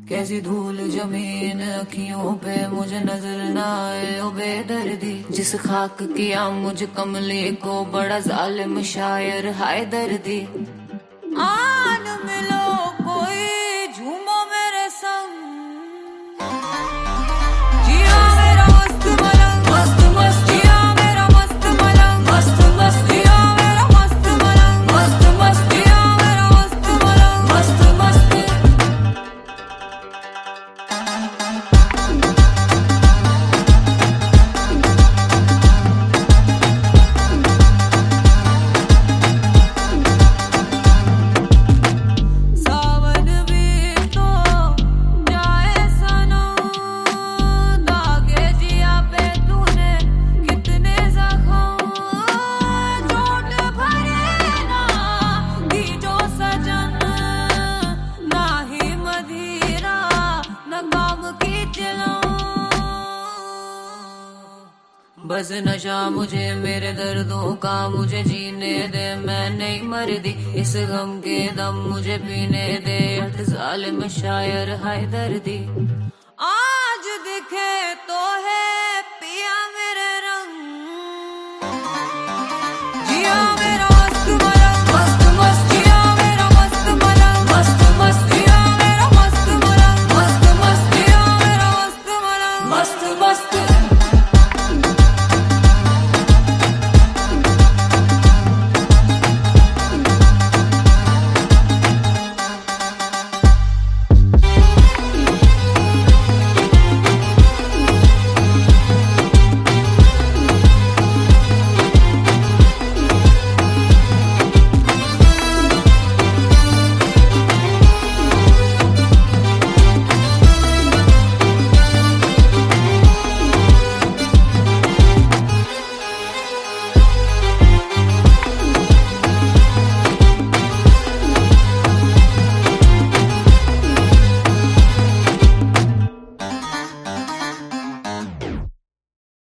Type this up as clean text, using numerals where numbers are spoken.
कैसी धूल जमीन अखियों पे मुझे नजर ना आए ओ बेदर्दी। जिस खाक किया मुझ कमले को बड़ा जालिम शायर हाय दर्दी। आन मिलो कोई झूमो मेरे संग, जिया मेरा मस्त मलंग मस्त मस्त, जिया मेरा मस्त मलंग मस्त मस्त, जिया मेरा मस्त मलंग मस्त मस्त, जिया मेरा मस्त मलंग मस्त मस्त। बस नशा मुझे मेरे दर्दों का, मुझे जीने दे मैं नहीं मरदी। इस गम के दम मुझे पीने दे, हट जालिम शायर हाय दर्दी।